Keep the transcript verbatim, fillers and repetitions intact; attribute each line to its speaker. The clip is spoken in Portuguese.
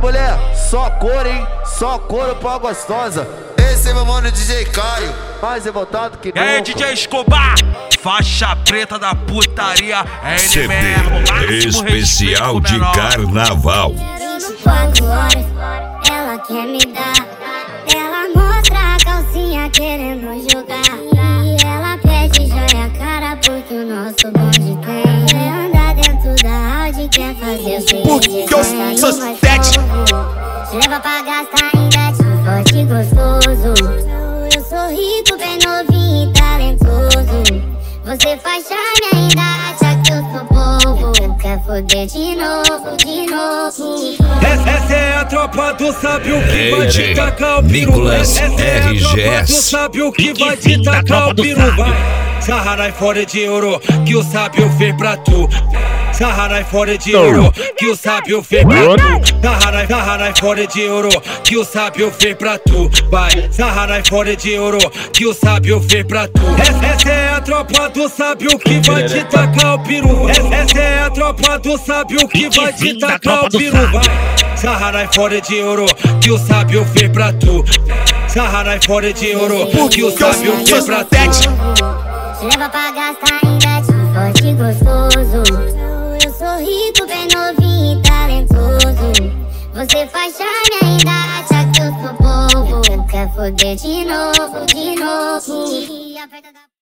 Speaker 1: mulher, só cor, hein? Só couro pra gostosa.
Speaker 2: Esse é meu mano D J Caio,
Speaker 1: mais revoltado que
Speaker 3: nunca. É D J Escobar, faixa preta da putaria. É ele mesmo,
Speaker 4: especial de carnaval.
Speaker 5: Quatro horas, ela quer me dar. Ela mostra a calcinha querendo jogar. E ela pede joia cara porque o nosso bonde tem. Quer andar dentro da Audi, quer fazer o seguinte.
Speaker 4: Porque eu sou sete.
Speaker 5: Leva pra gastar em gatinho forte e gostoso. Eu sou rico, bem novinho e talentoso. Você faz charme ainda acha que eu sou bobo. Quer foder de novo, de novo.
Speaker 6: Essa é a tropa do sábio que vai te tacar o peru.
Speaker 4: Nicolas
Speaker 6: Essa é a
Speaker 4: R G
Speaker 6: tropa
Speaker 4: S.
Speaker 6: do sábio que vai te tacar o peru. Vai. Sarra fora de ouro que o sábio fez pra tu. Sarra fora de ouro que o sábio fez pra tu. Sarra, sarra fora de ouro que o sábio fez pra tu. Vai, sarra fora de ouro que o sábio fez pra tu. Essa é a tropa do sábio que vai te tacar o peru. Essa é a tropa do sábio que vai te tacar o peru. Vai, sarra fora de ouro que o sábio fez pra tu. Sarra fora de ouro que o sábio fez pra tu.
Speaker 5: Leva pra gastar em gatinho forte e gostoso. Eu sou rico, bem novinho e talentoso. Você faz charme ainda acha que eu sou bobo. Quer foder de novo, de novo.